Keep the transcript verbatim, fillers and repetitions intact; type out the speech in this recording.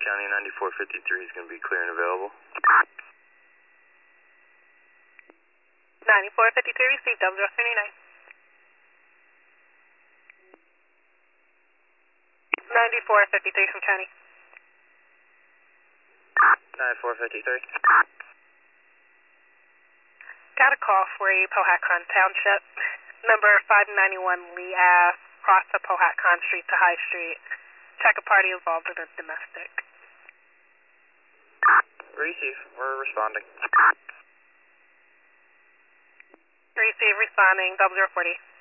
County ninety-four fifty-three is going to be clear and available. ninety-four fifty-three, received, double zero thirty-nine. ninety-four fifty-three from County. ninety-four fifty-three. Got a call for a Powhatan Township. Number five ninety-one Lee Ave, cross the Powhatan Street to High Street. Check a party involved in a domestic. Receive. We're responding. Receive, responding, double zero forty.